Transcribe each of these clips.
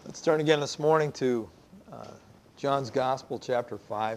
Let's turn again this morning to John's Gospel, chapter 5.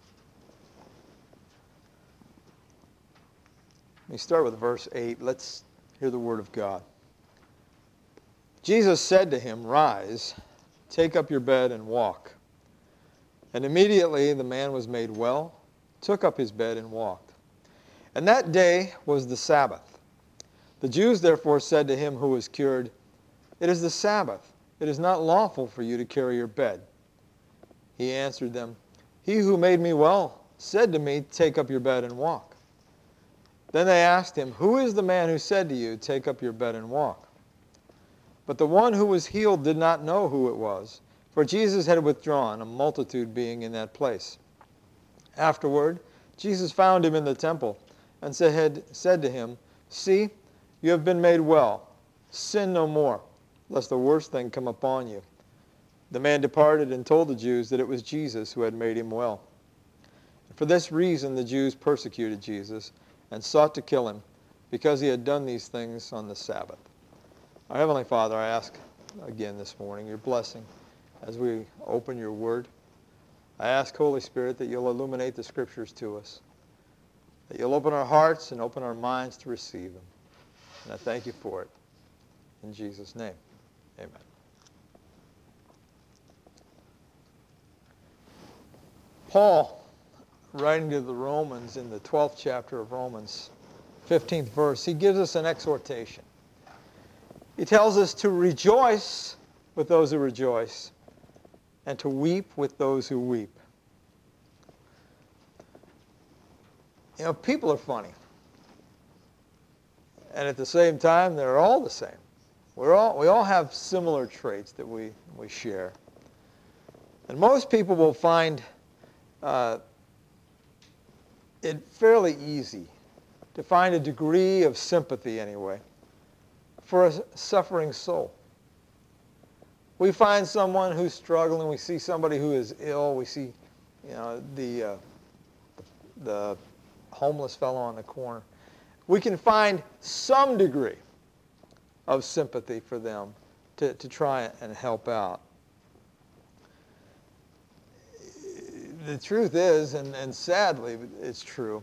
We start with verse 8. Let's hear the word of God. Jesus said to him, "Rise, take up your bed and walk." And immediately the man was made well, took up his bed and walked. And that day was the Sabbath. The Jews therefore said to him who was cured, "It is the Sabbath. It is not lawful for you to carry your bed." He answered them, "He who made me well said to me, 'Take up your bed and walk.'" Then they asked him, "Who is the man who said to you, 'Take up your bed and walk'?" But the one who was healed did not know who it was, for Jesus had withdrawn, a multitude being in that place. Afterward, Jesus found him in the temple and said to him, "See, you have been made well. Sin no more, lest the worst thing come upon you." The man departed and told the Jews that it was Jesus who had made him well. For this reason the Jews persecuted Jesus and sought to kill him, because he had done these things on the Sabbath. Our Heavenly Father, I ask again this morning your blessing as we open your word. I ask, Holy Spirit, that you'll illuminate the Scriptures to us, that you'll open our hearts and open our minds to receive them. And I thank you for it. In Jesus' name, amen. Paul, writing to the Romans in the 12th chapter of Romans, 15th verse, he gives us an exhortation. He tells us to rejoice with those who rejoice and to weep with those who weep. You know, people are funny. And at the same time, they're all the same. We all have similar traits that we share. And most people will find it fairly easy to find a degree of sympathy, anyway, for a suffering soul. We find someone who's struggling. We see somebody who is ill. We see, the homeless fellow on the corner. We can find some degree of sympathy for them to try and help out. The truth is, and sadly it's true,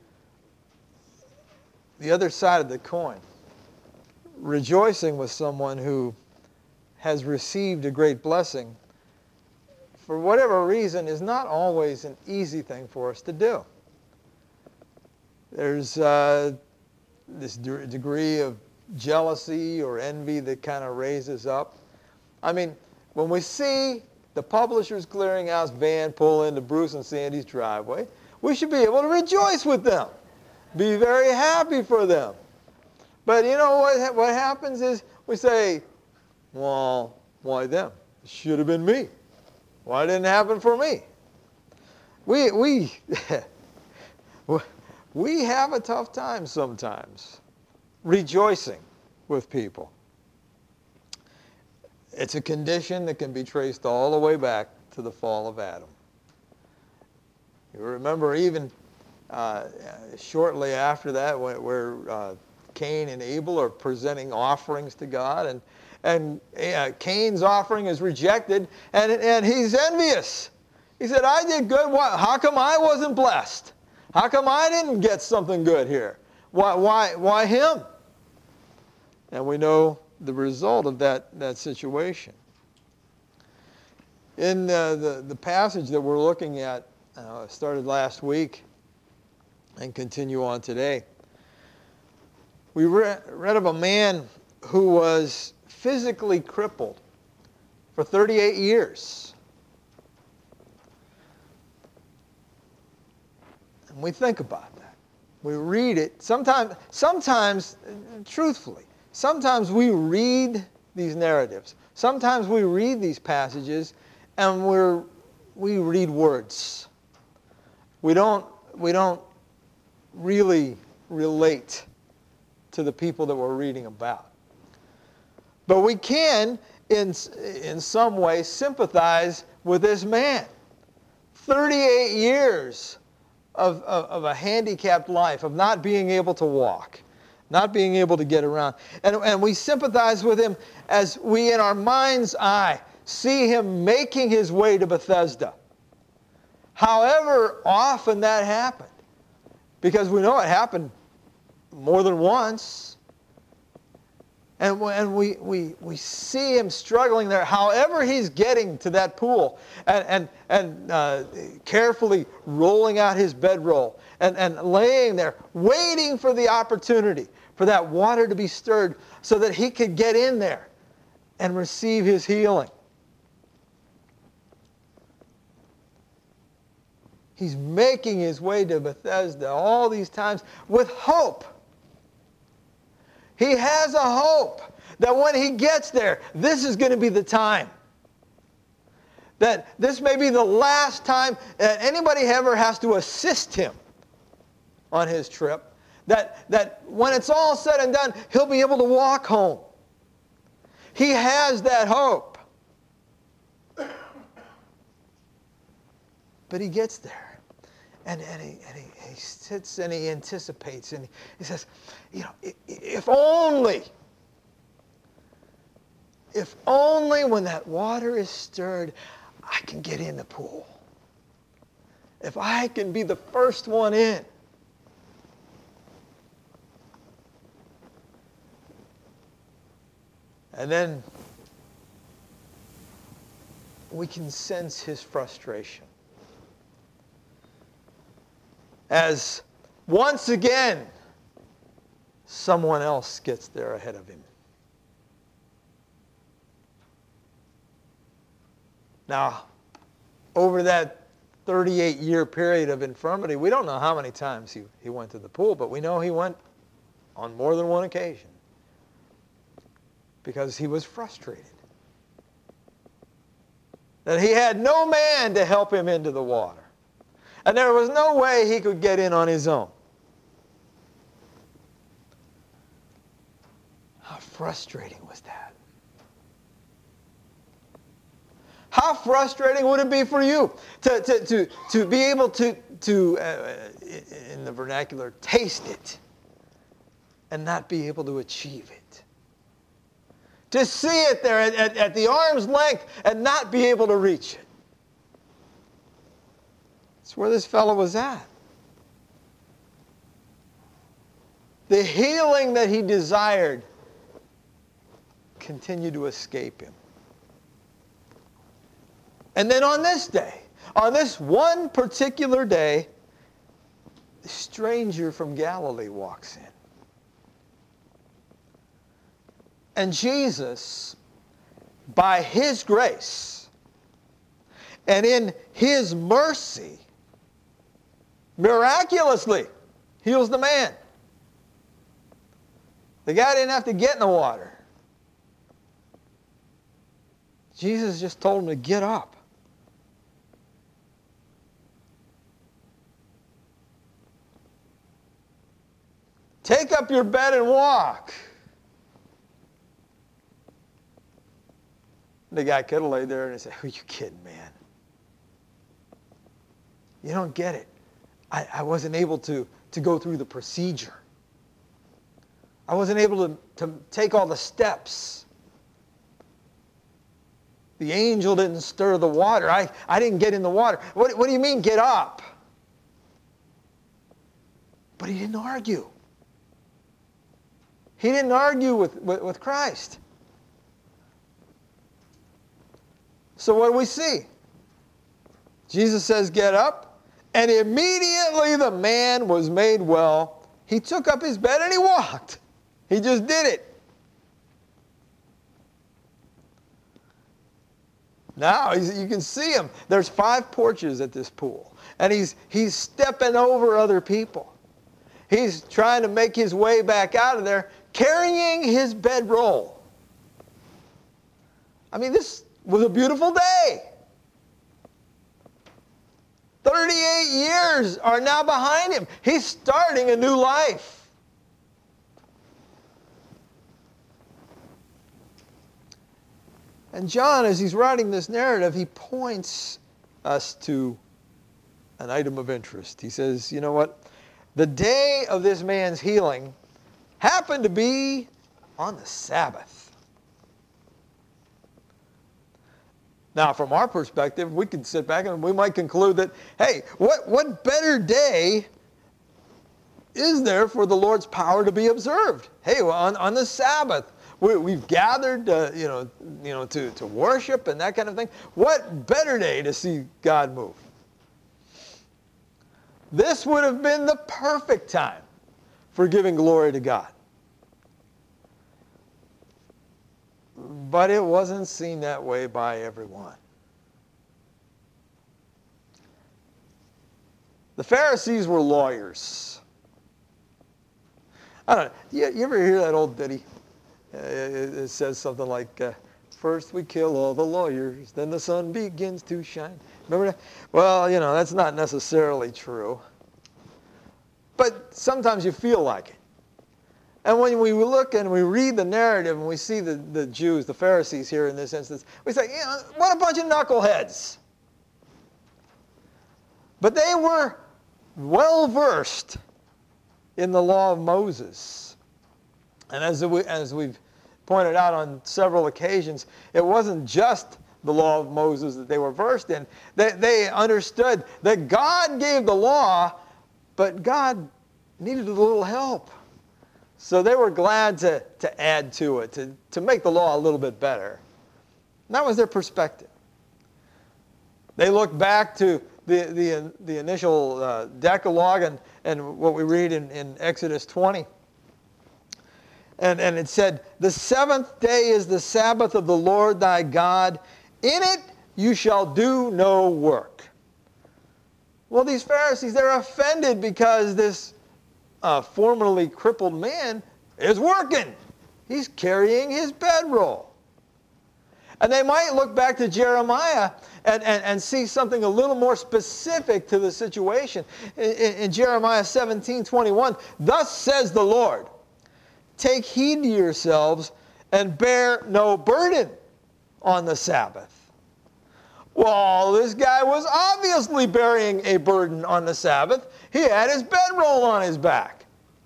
the other side of the coin, rejoicing with someone who has received a great blessing, for whatever reason, is not always an easy thing for us to do. There's this degree of jealousy or envy that kind of raises up. I mean, when we see the Publishers Clearinghouse van pull into Bruce and Sandy's driveway, we should be able to rejoice with them, be very happy for them. But you know what happens is we say, "Well, why them? It should have been me. Why didn't it happen for me?" We have a tough time sometimes rejoicing with people. It's a condition that can be traced all the way back to the fall of Adam. You remember even shortly after that where Cain and Abel are presenting offerings to God, and Cain's offering is rejected, and he's envious. He said, "I did good. How come I wasn't blessed? How come I didn't get something good here? Why him?" And we know the result of that situation. In the passage that we're looking at, started last week and continue on today, we read of a man who was physically crippled for 38 years. And we think about that. We read it. Sometimes, truthfully, sometimes we read these narratives. Sometimes we read these passages and we read words. We don't really relate to the people that we're reading about. But we can, in some way, sympathize with this man. 38 years of a handicapped life, of not being able to walk, not being able to get around. And we sympathize with him as we, in our mind's eye, see him making his way to Bethesda. However often that happened, because we know it happened more than once. And we see him struggling there. However he's getting to that pool and carefully rolling out his bedroll and laying there, waiting for the opportunity for that water to be stirred so that he could get in there and receive his healing. He's making his way to Bethesda all these times with hope. He has a hope that when he gets there, this is going to be the time. That this may be the last time that anybody ever has to assist him on his trip. That when it's all said and done, he'll be able to walk home. He has that hope. But he gets there. And he sits and he anticipates and he says, if only when that water is stirred, I can get in the pool. If I can be the first one in. And then we can sense his frustration. As once again, someone else gets there ahead of him. Now, over that 38-year period of infirmity, we don't know how many times he went to the pool, but we know he went on more than one occasion because he was frustrated. That he had no man to help him into the water. And there was no way he could get in on his own. How frustrating was that? How frustrating would it be for you to be able to in the vernacular, taste it and not be able to achieve it? To see it there at the arm's length and not be able to reach it. That's where this fellow was at. The healing that he desired continued to escape him. And then on this day, on this one particular day, the stranger from Galilee walks in. And Jesus, by his grace and in his mercy, miraculously heals the man. The guy didn't have to get in the water. Jesus just told him to get up. Take up your bed and walk. The guy could have laid there and said, "Who are you kidding, man? You don't get it. I wasn't able to go through the procedure. I wasn't able to take all the steps. The angel didn't stir the water. I didn't get in the water. What do you mean, get up?" But he didn't argue. He didn't argue with Christ. So what do we see? Jesus says, "Get up." And immediately the man was made well. He took up his bed and he walked. He just did it. Now you can see him. There's 5 porches at this pool. And he's stepping over other people. He's trying to make his way back out of there, carrying his bedroll. I mean, this was a beautiful day. 38 years are now behind him. He's starting a new life. And John, as he's writing this narrative, he points us to an item of interest. He says, you know what? The day of this man's healing happened to be on the Sabbath. Now, from our perspective, we could sit back and we might conclude that, hey, what better day is there for the Lord's power to be observed? Hey, well, on the Sabbath, we've gathered, to worship and that kind of thing. What better day to see God move? This would have been the perfect time for giving glory to God. But it wasn't seen that way by everyone. The Pharisees were lawyers. I don't know. You ever hear that old ditty? It says something like, first we kill all the lawyers, then the sun begins to shine. Remember that? Well, that's not necessarily true. But sometimes you feel like it. And when we look and we read the narrative and we see the Jews, the Pharisees here in this instance, we say, what a bunch of knuckleheads. But they were well versed in the law of Moses. And as we've pointed out on several occasions, it wasn't just the law of Moses that they were versed in. They understood that God gave the law, but God needed a little help. So they were glad to add to it, to make the law a little bit better. And that was their perspective. They looked back to the initial Decalogue and what we read in Exodus 20. And it said, the seventh day is the Sabbath of the Lord thy God. In it you shall do no work. Well, these Pharisees, they're offended because this formerly crippled man is working. He's carrying his bedroll. And they might look back to Jeremiah and see something a little more specific to the situation. In Jeremiah 17:21, thus says the Lord, take heed to yourselves and bear no burden on the Sabbath. Well, this guy was obviously bearing a burden on the Sabbath. He had his bedroll on his back.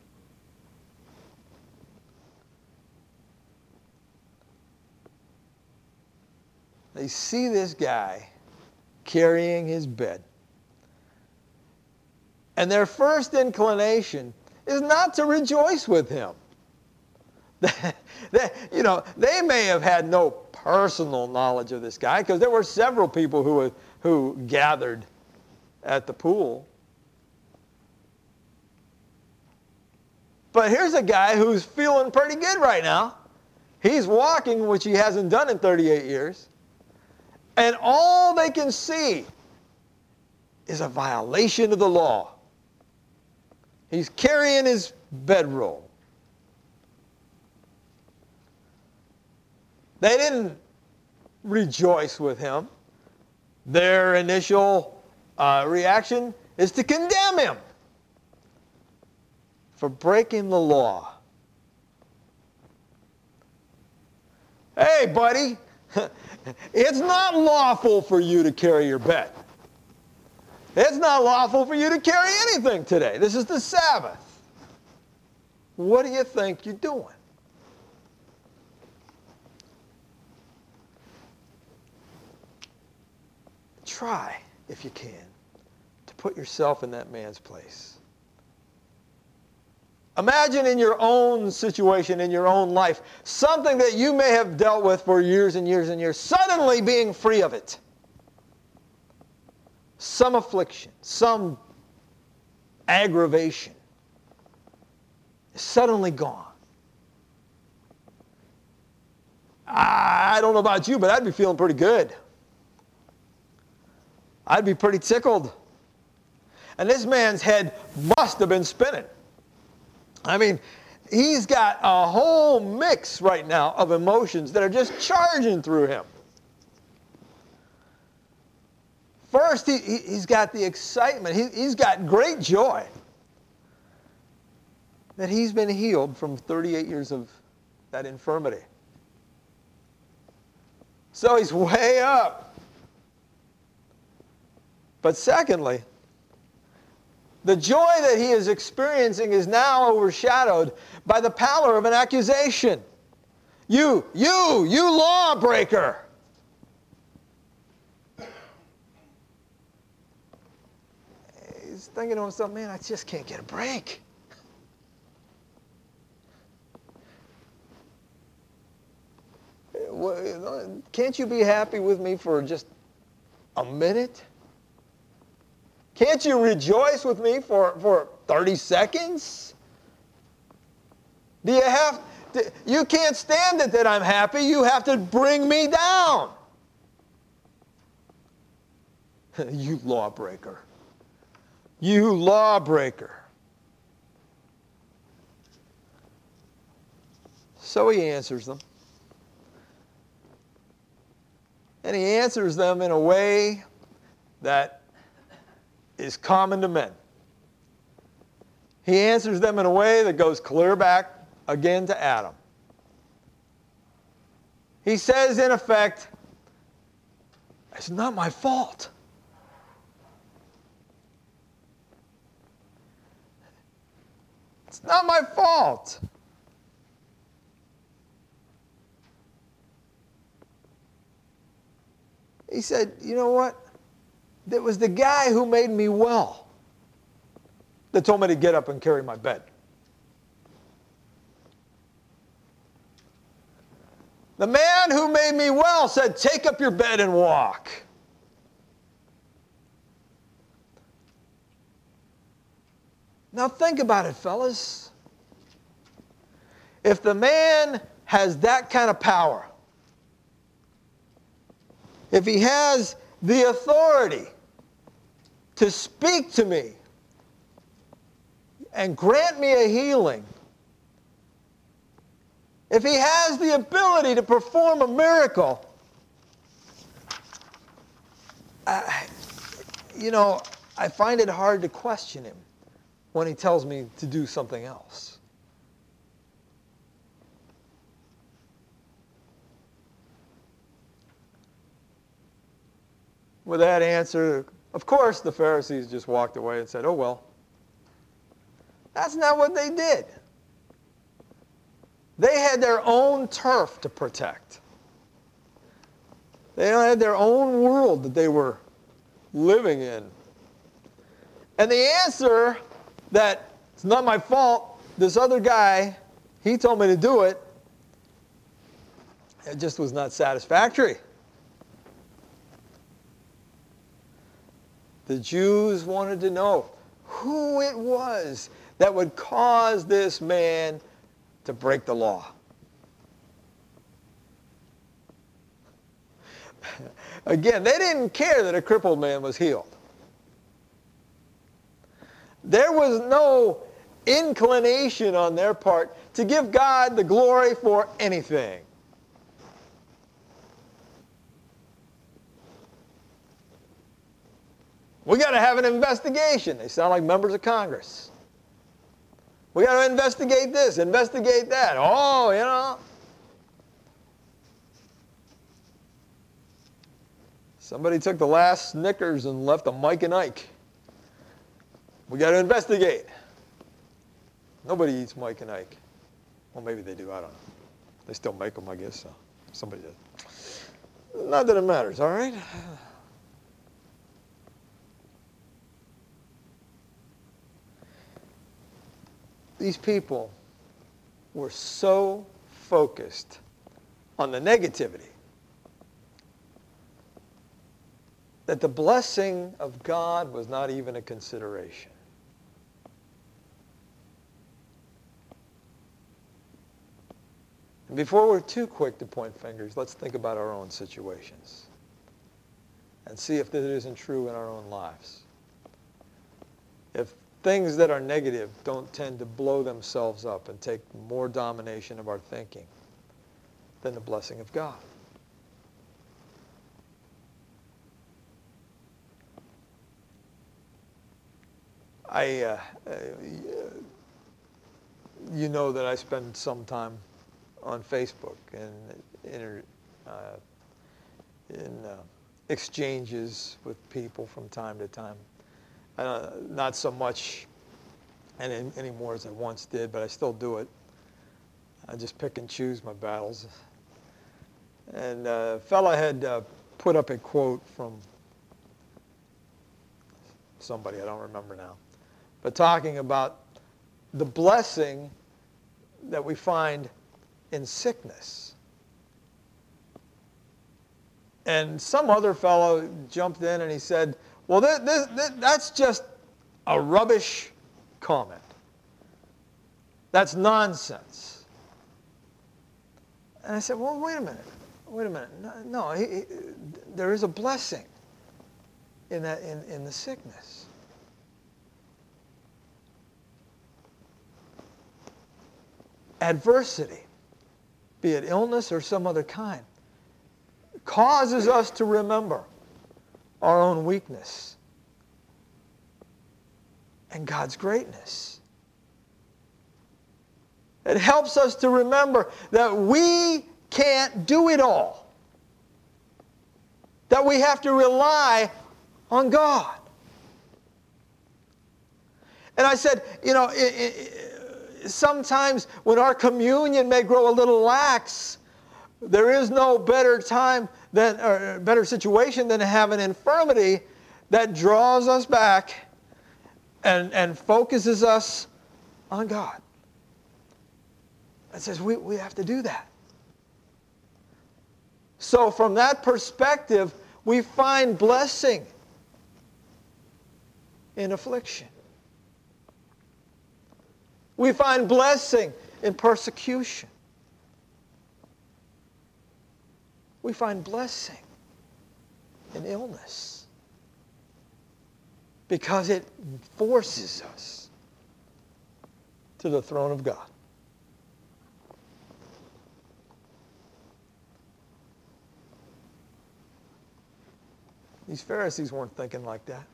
They see this guy carrying his bed. And their first inclination is not to rejoice with him. They may have had no personal knowledge of this guy because there were several people who gathered at the pool. But here's a guy who's feeling pretty good right now. He's walking, which he hasn't done in 38 years. And all they can see is a violation of the law. He's carrying his bedroll. They didn't rejoice with him. Their initial reaction is to condemn him for breaking the law. Hey, buddy, it's not lawful for you to carry your bed. It's not lawful for you to carry anything today. This is the Sabbath. What do you think you're doing? Try, if you can, to put yourself in that man's place. Imagine in your own situation, in your own life, something that you may have dealt with for years and years and years, suddenly being free of it. Some affliction, some aggravation is suddenly gone. I don't know about you, but I'd be feeling pretty good. I'd be pretty tickled. And this man's head must have been spinning. I mean, he's got a whole mix right now of emotions that are just charging through him. First, he's got the excitement. He's got great joy that he's been healed from 38 years of that infirmity. So he's way up. But secondly, the joy that he is experiencing is now overshadowed by the pallor of an accusation. You lawbreaker. thinking to himself, man, I just can't get a break. Can't you be happy with me for just a minute? Can't you rejoice with me for 30 seconds? You can't stand it that I'm happy. You have to bring me down. You lawbreaker. You lawbreaker. So he answers them. And he answers them in a way that is common to men. He answers them in a way that goes clear back again to Adam. He says, in effect, it's not my fault. It's not my fault. He said, you know what? It was the guy who made me well that told me to get up and carry my bed. The man who made me well said, take up your bed and walk. Now think about it, fellas. If the man has that kind of power, if he has the authority to speak to me and grant me a healing, if he has the ability to perform a miracle, I find it hard to question him when he tells me to do something else. With that answer, of course, the Pharisees just walked away and said, oh, well. That's not what they did. They had their own turf to protect. They had their own world that they were living in. And the answer that it's not my fault, this other guy, he told me to do it, it just was not satisfactory. The Jews wanted to know who it was that would cause this man to break the law. Again, they didn't care that a crippled man was healed. There was no inclination on their part to give God the glory for anything. We got to have an investigation. They sound like members of Congress. We got to investigate this, investigate that. Oh, you know. Somebody took the last Snickers and left a Mike and Ike. We got to investigate. Nobody eats Mike and Ike. Well, maybe they do. I don't know. They still make them, I guess. So somebody does. Not that it matters, all right? These people were so focused on the negativity that the blessing of God was not even a consideration. And before we're too quick to point fingers, let's think about our own situations and see if that isn't true in our own lives. If things that are negative don't tend to blow themselves up and take more domination of our thinking than the blessing of God. You know that I spend some time on Facebook and in exchanges with people from time to time. Not so much anymore as I once did, but I still do it. I just pick and choose my battles. And a fella had put up a quote from somebody, I don't remember now. but talking about the blessing that we find in sickness. And some other fellow jumped in and he said, well, that's just a rubbish comment. That's nonsense. And I said, well, wait a minute. No, there is a blessing in that, in the sickness. Adversity, be it illness or some other kind, causes us to remember our own weakness and God's greatness. It helps us to remember that we can't do it all, that we have to rely on God. And I said, sometimes when our communion may grow a little lax, there is no better time than, or better situation than to have an infirmity that draws us back and focuses us on God. It says we have to do that. So from that perspective, we find blessing in affliction. We find blessing in persecution. We find blessing in illness because it forces us to the throne of God. These Pharisees weren't thinking like that.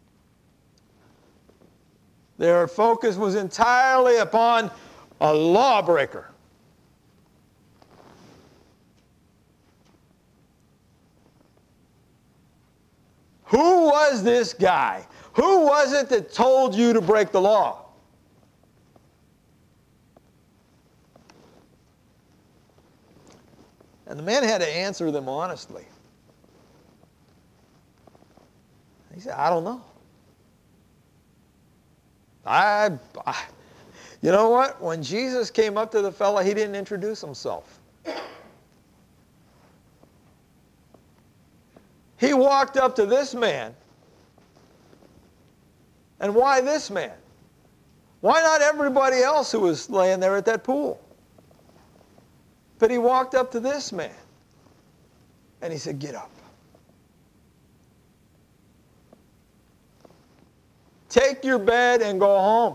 Their focus was entirely upon a lawbreaker. Who was this guy? Who was it that told you to break the law? And the man had to answer them honestly. He said, I don't know. You know what? When Jesus came up to the fellow, he didn't introduce himself. He walked up to this man. And why this man? Why not everybody else who was laying there at that pool? But he walked up to this man. And he said, get up. Take your bed and go home.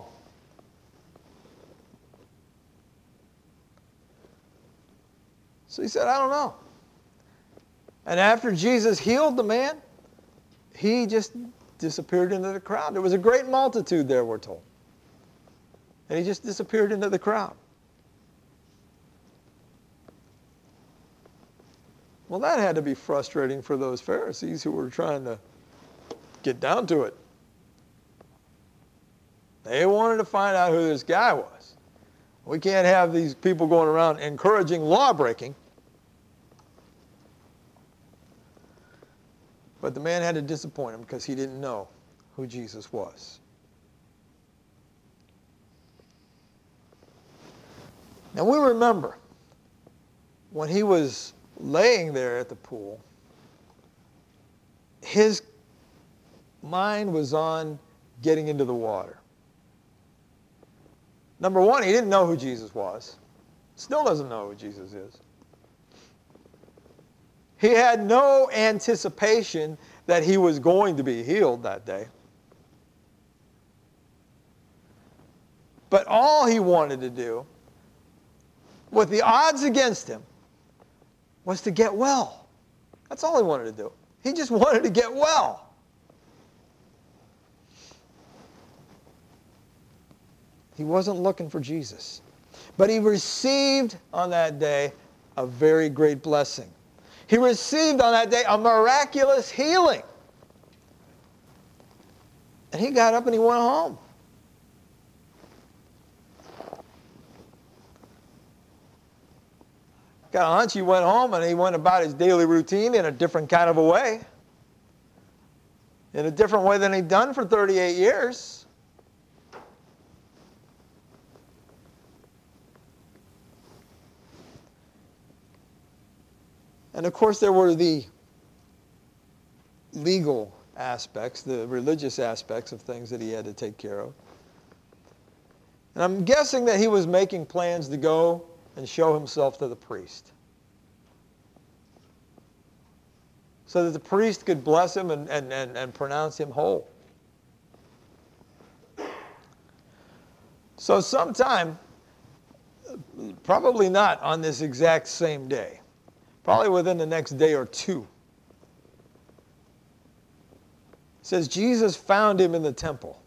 So he said, I don't know. And after Jesus healed the man, he just disappeared into the crowd. There was a great multitude there, we're told. And he just disappeared into the crowd. Well, that had to be frustrating for those Pharisees who were trying to get down to it. They wanted to find out who this guy was. We can't have these people going around encouraging law-breaking. But the man had to disappoint him because he didn't know who Jesus was. Now we remember when he was laying there at the pool, his mind was on getting into the water. Number one, he didn't know who Jesus was. Still doesn't know who Jesus is. He had no anticipation that he was going to be healed that day. But all he wanted to do, with the odds against him, was to get well. That's all he wanted to do. He just wanted to get well. He wasn't looking for Jesus. But he received on that day a very great blessing. He received on that day a miraculous healing. And he got up and he went home. Got a hunch he went home and he went about his daily routine in a different kind of a way. In a different way than he'd done for 38 years. And of course there were the legal aspects, the religious aspects of things that he had to take care of. And I'm guessing that he was making plans to go and show himself to the priest, so that the priest could bless him and pronounce him whole. So sometime, probably not on this exact same day, probably within the next day or two, it says Jesus found him in the temple.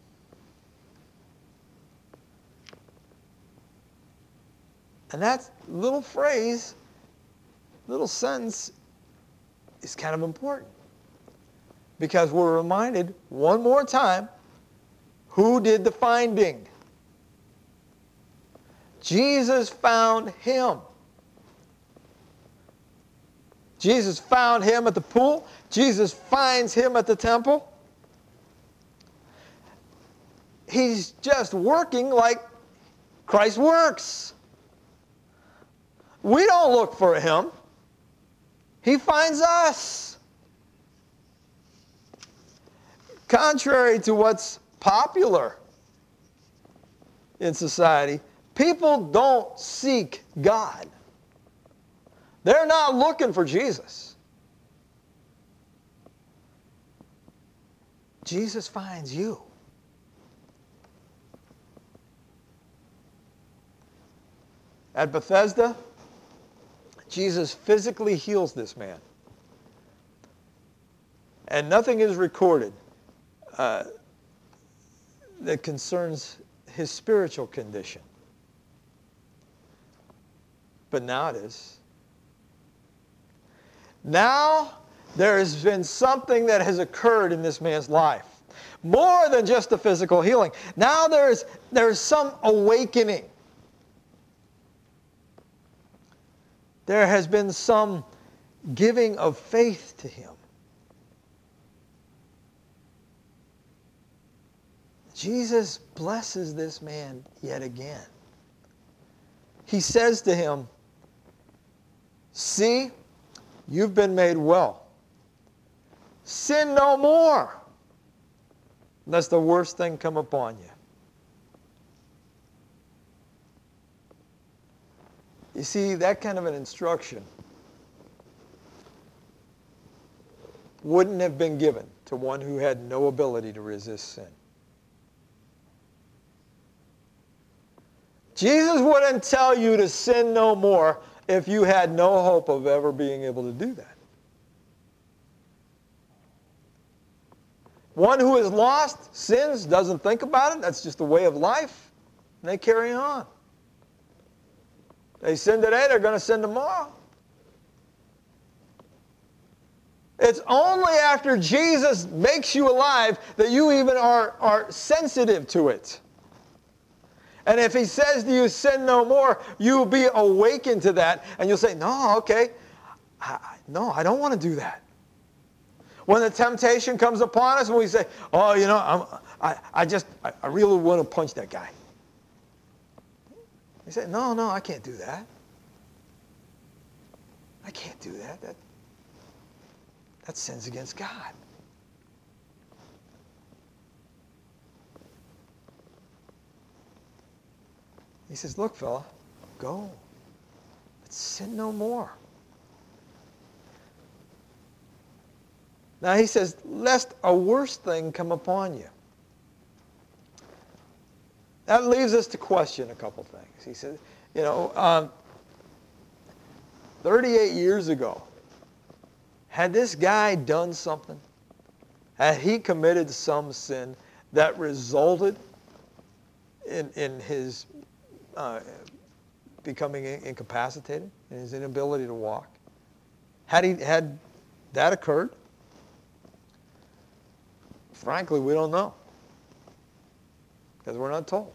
And that little phrase, little sentence, is kind of important. Because we're reminded one more time, who did the finding? Jesus found him. Jesus found him at the pool. Jesus finds him at the temple. He's just working like Christ works. We don't look for him. He finds us. Contrary to what's popular in society, people don't seek God. They're not looking for Jesus. Jesus finds you. At Bethesda, Jesus physically heals this man. And nothing is recorded that concerns his spiritual condition. But now it is. Now there has been something that has occurred in this man's life. More than just a physical healing. Now there is some awakening. There has been some giving of faith to him. Jesus blesses this man yet again. He says to him, "See, you've been made well. Sin no more, lest the worst thing come upon you." You see, that kind of an instruction wouldn't have been given to one who had no ability to resist sin. Jesus wouldn't tell you to sin no more if you had no hope of ever being able to do that. One who is lost, sins, doesn't think about it. That's just a way of life. And they carry on. They sin today, they're going to sin tomorrow. It's only after Jesus makes you alive that you even are sensitive to it. And if he says to you, sin no more, you'll be awakened to that. And you'll say, no, okay, no, I don't want to do that. When the temptation comes upon us and we say, oh, you know, I really want to punch that guy. He said, no, I can't do that. I can't do that. That sins against God. He says, look, fella, go. But sin no more. Now he says, lest a worse thing come upon you. That leaves us to question a couple things. He said, 38 years ago, had this guy done something? Had he committed some sin that resulted in his becoming incapacitated, in his inability to walk? Had that occurred? Frankly, we don't know, because we're not told.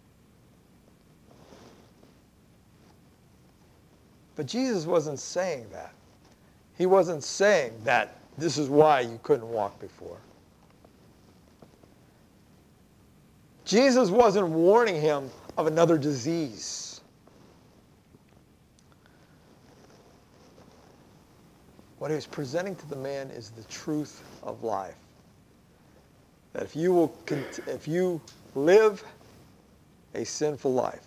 But Jesus wasn't saying that. He wasn't saying that this is why you couldn't walk before. Jesus wasn't warning him of another disease. What he was presenting to the man is the truth of life. That if you live a sinful life,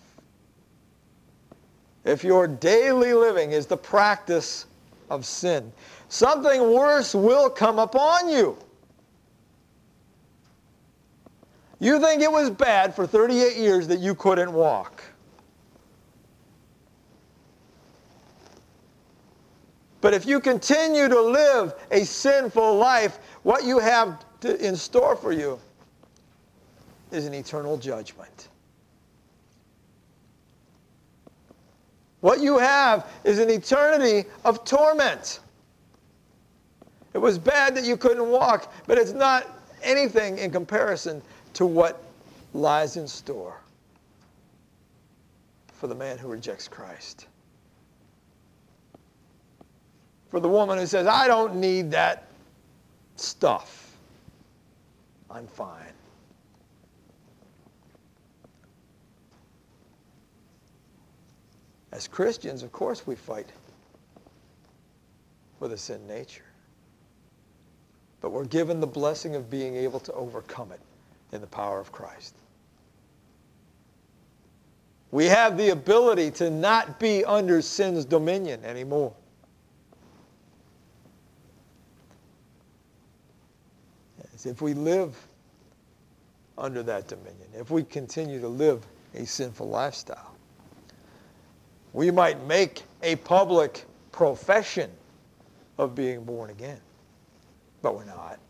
if your daily living is the practice of sin, something worse will come upon you. You think it was bad for 38 years that you couldn't walk. But if you continue to live a sinful life, what you have in store for you is an eternal judgment. What you have is an eternity of torment. It was bad that you couldn't walk, but it's not anything in comparison to what lies in store for the man who rejects Christ. For the woman who says, I don't need that stuff. I'm fine. As Christians, of course, we fight with a sin nature. But we're given the blessing of being able to overcome it in the power of Christ. We have the ability to not be under sin's dominion anymore. If we live under that dominion, if we continue to live a sinful lifestyle, we might make a public profession of being born again, but we're not.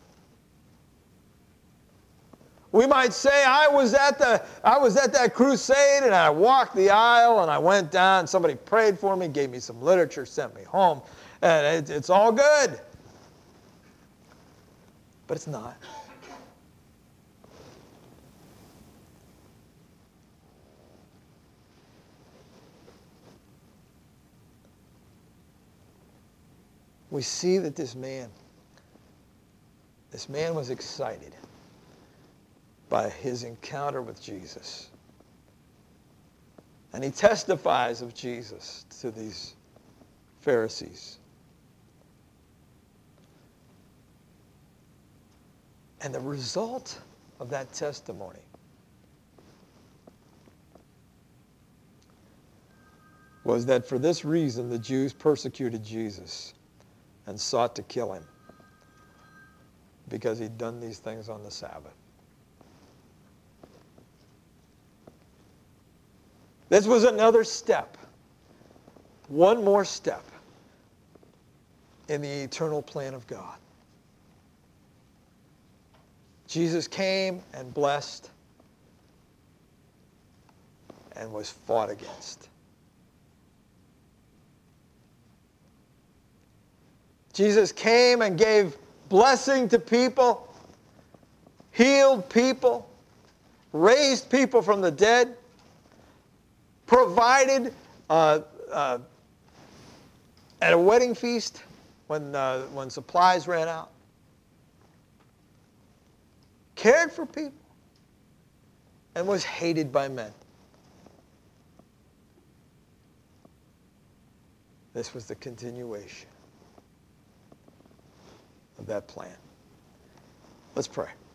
We might say, I was at that crusade and I walked the aisle and I went down, somebody prayed for me, gave me some literature, sent me home, and it's all good. But it's not. We see that this man was excited by his encounter with Jesus. And he testifies of Jesus to these Pharisees. And the result of that testimony was that for this reason the Jews persecuted Jesus and sought to kill him because he'd done these things on the Sabbath. This was another step, one more step in the eternal plan of God. Jesus came and blessed and was fought against. Jesus came and gave blessing to people, healed people, raised people from the dead, provided at a wedding feast when supplies ran out, cared for people, and was hated by men. This was the continuation of that plan. Let's pray.